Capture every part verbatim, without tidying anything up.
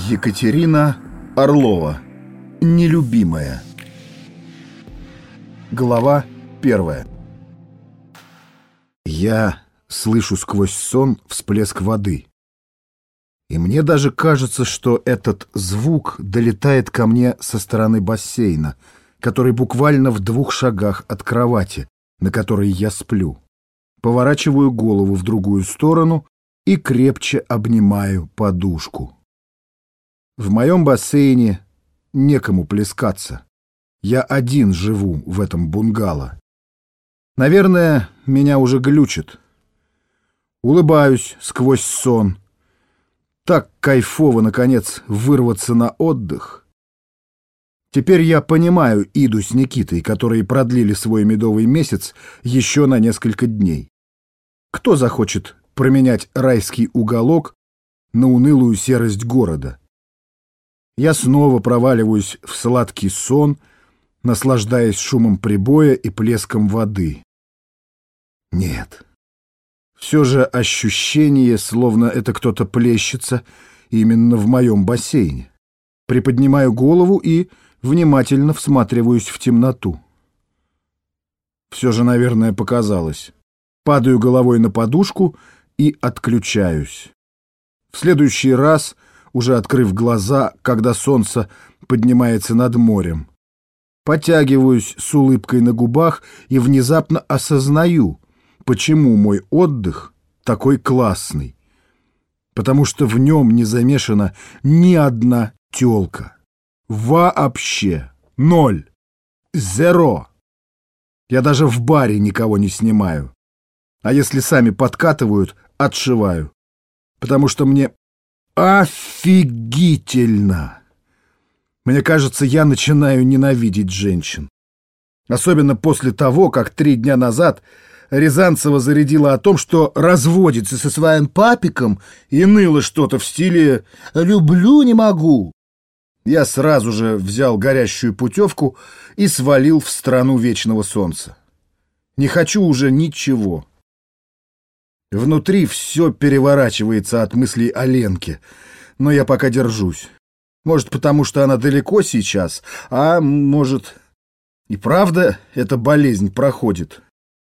Екатерина Орлова. Нелюбимая. Глава первая. Я слышу сквозь сон всплеск воды. И мне даже кажется, что этот звук долетает ко мне со стороны бассейна, который буквально в двух шагах от кровати, на которой я сплю. Поворачиваю голову в другую сторону и крепче обнимаю подушку. В моем бассейне некому плескаться. Я один живу в этом бунгало. Наверное, меня уже глючит. Улыбаюсь сквозь сон. Так кайфово, наконец, вырваться на отдых. Теперь я понимаю Иду с Никитой, которые продлили свой медовый месяц еще на несколько дней. Кто захочет променять райский уголок на унылую серость города? Я снова проваливаюсь в сладкий сон, наслаждаясь шумом прибоя и плеском воды. Нет. Все же ощущение, словно это кто-то плещется именно в моем бассейне. Приподнимаю голову и внимательно всматриваюсь в темноту. Все же, наверное, показалось. Падаю головой на подушку и отключаюсь. В следующий раз, уже открыв глаза, когда солнце поднимается над морем, потягиваюсь с улыбкой на губах и внезапно осознаю, почему мой отдых такой классный. Потому что в нем не замешана ни одна тёлка. Вообще. Ноль. Зеро. Я даже в баре никого не снимаю. А если сами подкатывают, отшиваю. Потому что мне офигительно. Мне кажется, я начинаю ненавидеть женщин. Особенно после того, как три дня назад Рязанцева зарядила о том, что разводится со своим папиком и ныла что-то в стиле «люблю, не могу». Я сразу же взял горящую путевку и свалил в страну вечного солнца. Не хочу уже ничего. Внутри все переворачивается от мыслей о Ленке, но я пока держусь. Может, потому что она далеко сейчас, а может, и правда эта болезнь проходит.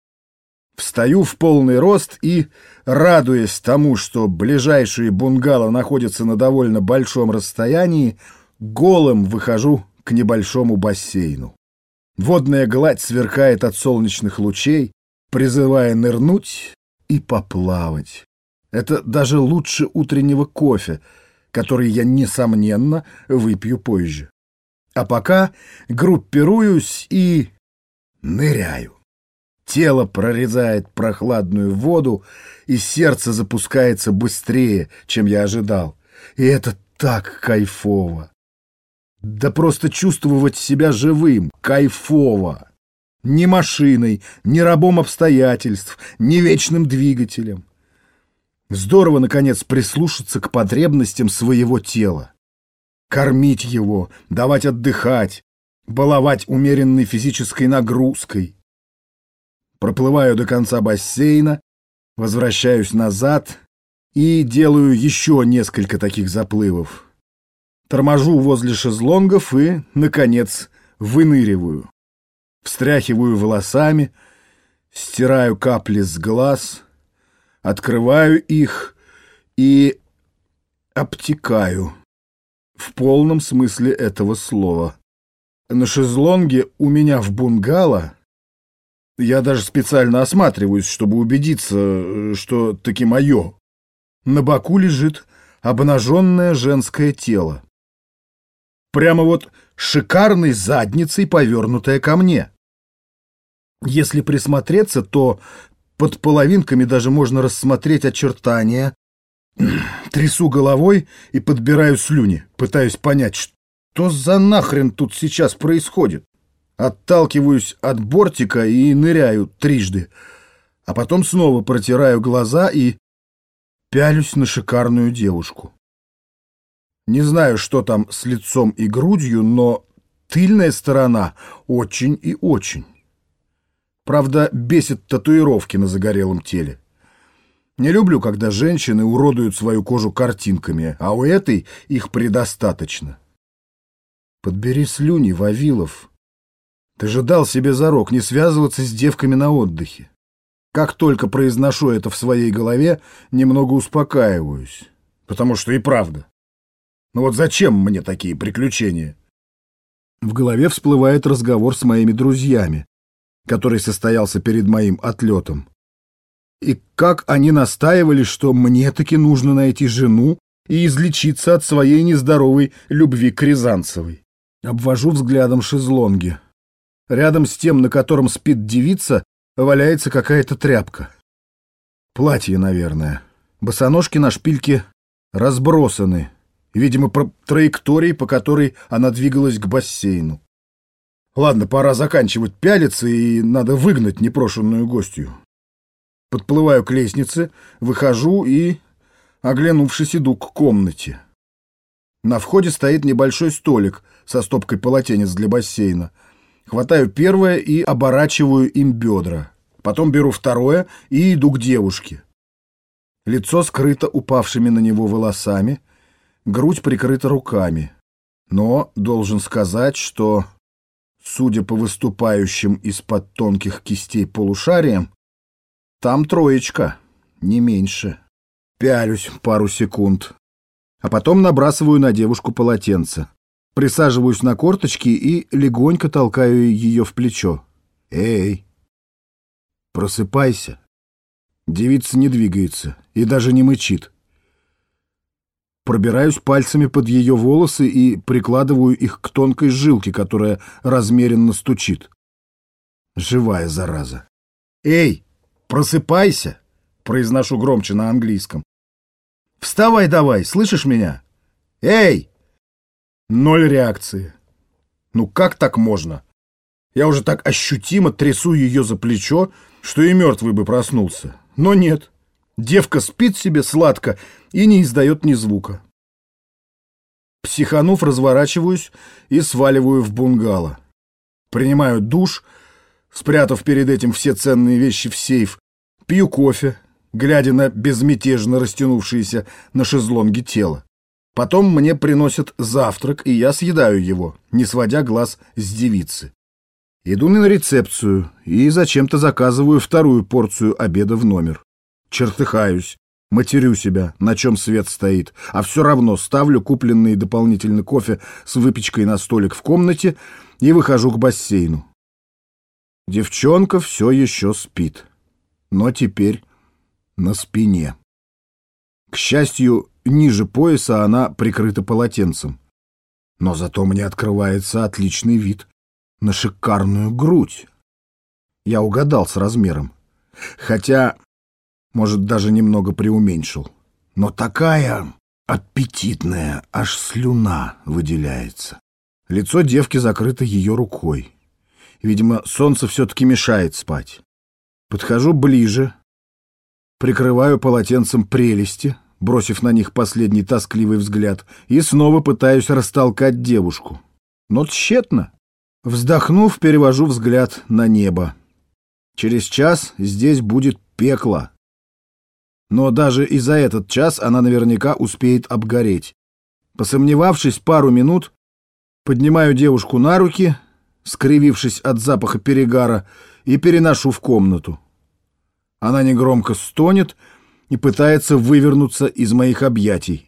Встаю в полный рост и, радуясь тому, что ближайшие бунгало находятся на довольно большом расстоянии, голым выхожу к небольшому бассейну. Водная гладь сверкает от солнечных лучей, призывая нырнуть и поплавать. Это даже лучше утреннего кофе, который я, несомненно, выпью позже. А пока группируюсь и ныряю. Тело прорезает прохладную воду, и сердце запускается быстрее, чем я ожидал. И это так кайфово. Да просто чувствовать себя живым кайфово. Ни машиной, ни рабом обстоятельств, ни вечным двигателем. Здорово, наконец, прислушаться к потребностям своего тела. Кормить его, давать отдыхать, баловать умеренной физической нагрузкой. Проплываю до конца бассейна, возвращаюсь назад и делаю еще несколько таких заплывов. Торможу возле шезлонгов и, наконец, выныриваю. Встряхиваю волосами, стираю капли с глаз, открываю их и обтекаю. В полном смысле этого слова. На шезлонге у меня в бунгало я даже специально осматриваюсь, чтобы убедиться, что таки мое. На боку лежит обнаженное женское тело. Прямо вот шикарной задницей, повернутая ко мне. Если присмотреться, то под половинками даже можно рассмотреть очертания. Трясу головой и подбираю слюни, пытаюсь понять, что за нахрен тут сейчас происходит. Отталкиваюсь от бортика и ныряю трижды, а потом снова протираю глаза и пялюсь на шикарную девушку. Не знаю, что там с лицом и грудью, но тыльная сторона очень и очень. Правда, бесит татуировки на загорелом теле. Не люблю, когда женщины уродуют свою кожу картинками, а у этой их предостаточно. Подбери слюни, Вавилов. Ты же дал себе зарок не связываться с девками на отдыхе. Как только произношу это в своей голове, немного успокаиваюсь. Потому что и правда. Ну вот зачем мне такие приключения? В голове всплывает разговор с моими друзьями, который состоялся перед моим отлетом. И как они настаивали, что мне таки нужно найти жену и излечиться от своей нездоровой любви к Рязанцевой. Обвожу взглядом шезлонги. Рядом с тем, на котором спит девица, валяется какая-то тряпка. Платье, наверное. Босоножки на шпильке разбросаны. Видимо, по траектории, по которой она двигалась к бассейну. Ладно, пора заканчивать пялиться, и надо выгнать непрошенную гостью. Подплываю к лестнице, выхожу и, оглянувшись, иду к комнате. На входе стоит небольшой столик со стопкой полотенец для бассейна. Хватаю первое и оборачиваю им бедра. Потом беру второе и иду к девушке. Лицо скрыто упавшими на него волосами, грудь прикрыта руками. Но должен сказать, что, судя по выступающим из-под тонких кистей полушариям, там троечка, не меньше. Пялюсь пару секунд, а потом набрасываю на девушку полотенце. Присаживаюсь на корточки и легонько толкаю ее в плечо. «Эй, просыпайся!» Девица не двигается и даже не мычит. Пробираюсь пальцами под ее волосы и прикладываю их к тонкой жилке, которая размеренно стучит. Живая зараза. «Эй, просыпайся!» — произношу громче на английском. «Вставай давай, слышишь меня? Эй!» Ноль реакции. Ну как так можно? Я уже так ощутимо трясу ее за плечо, что и мертвый бы проснулся. Но нет. Девка спит себе сладко и не издает ни звука. Психанув, разворачиваюсь и сваливаю в бунгало. Принимаю душ, спрятав перед этим все ценные вещи в сейф. Пью кофе, глядя на безмятежно растянувшееся на шезлонге тело. Потом мне приносят завтрак, и я съедаю его, не сводя глаз с девицы. Иду на рецепцию и зачем-то заказываю вторую порцию обеда в номер. Чертыхаюсь, матерю себя, на чем свет стоит, а все равно ставлю купленный дополнительный кофе с выпечкой на столик в комнате и выхожу к бассейну. Девчонка все еще спит, но теперь на спине. К счастью, ниже пояса она прикрыта полотенцем. Но зато мне открывается отличный вид на шикарную грудь. Я угадал с размером. Хотя, может, даже немного преуменьшил. Но такая аппетитная, аж слюна выделяется. Лицо девки закрыто ее рукой. Видимо, солнце все-таки мешает спать. Подхожу ближе, прикрываю полотенцем прелести, бросив на них последний тоскливый взгляд, и снова пытаюсь растолкать девушку. Но тщетно. Вздохнув, перевожу взгляд на небо. Через час здесь будет пекло. Но даже и за этот час она наверняка успеет обгореть. Посомневавшись пару минут, поднимаю девушку на руки, скривившись от запаха перегара, и переношу в комнату. Она негромко стонет и пытается вывернуться из моих объятий.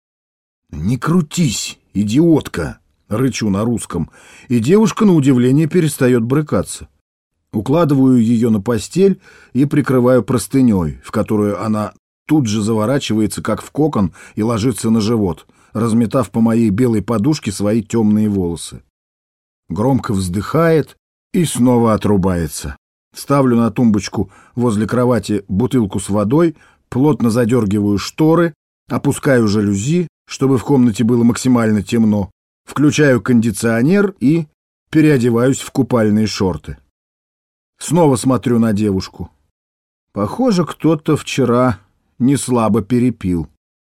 «Не крутись, идиотка!» — рычу на русском, и девушка, на удивление, перестает брыкаться. Укладываю ее на постель и прикрываю простыней, в которую она тут же заворачивается, как в кокон, и ложится на живот, разметав по моей белой подушке свои темные волосы. Громко вздыхает и снова отрубается. Ставлю на тумбочку возле кровати бутылку с водой, плотно задергиваю шторы, опускаю жалюзи, чтобы в комнате было максимально темно, включаю кондиционер и переодеваюсь в купальные шорты. Снова смотрю на девушку. Похоже, кто-то вчера не слабо перепил.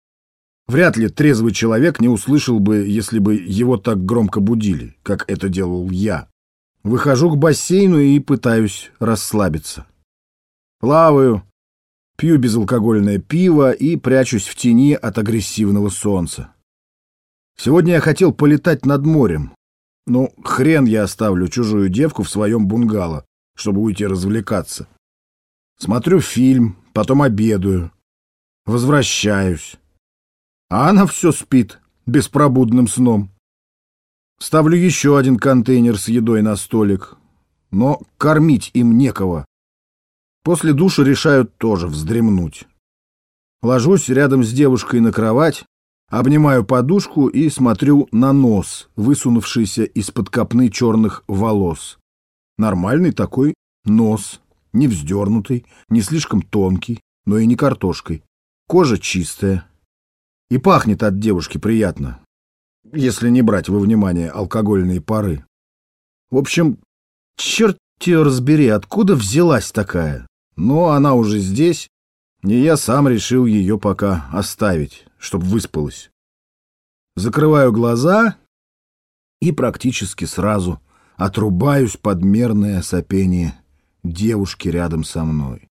Вряд ли трезвый человек не услышал бы, если бы его так громко будили, как это делал я. Выхожу к бассейну и пытаюсь расслабиться. Плаваю, Пью безалкогольное пиво и прячусь в тени от агрессивного солнца. Сегодня я хотел полетать над морем. Ну, хрен я оставлю чужую девку в своем бунгало, чтобы уйти развлекаться. Смотрю фильм, потом обедаю, возвращаюсь. А она все спит беспробудным сном. Ставлю еще один контейнер с едой на столик, но кормить им некого. После душа решаю тоже вздремнуть. Ложусь рядом с девушкой на кровать, обнимаю подушку и смотрю на нос, высунувшийся из-под копны черных волос. Нормальный такой нос, не вздернутый, не слишком тонкий, но и не картошкой. Кожа чистая. И пахнет от девушки приятно, если не брать во внимание алкогольные пары. В общем, черт ее разбери, откуда взялась такая. Но она уже здесь, и я сам решил ее пока оставить, чтобы выспалась. Закрываю глаза и практически сразу отрубаюсь под мерное сопение девушки рядом со мной.